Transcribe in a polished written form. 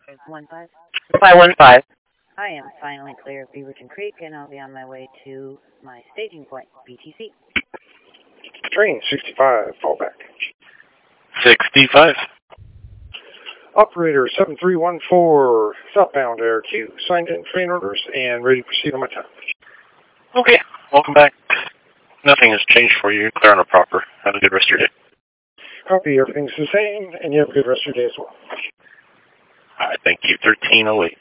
515. 515. I am finally clear of Beaverton Creek, and I'll be on my way to my staging point, BTC. Train 65, fallback. 65. Operator 7314, southbound Air Q, signed in train orders and ready to proceed on my time. Okay, welcome back. Nothing has changed for you. You're clear on a proper. Have a good rest of your day. Copy, everything's the same, and you have a good rest of your day as well. All right, thank you. 1308.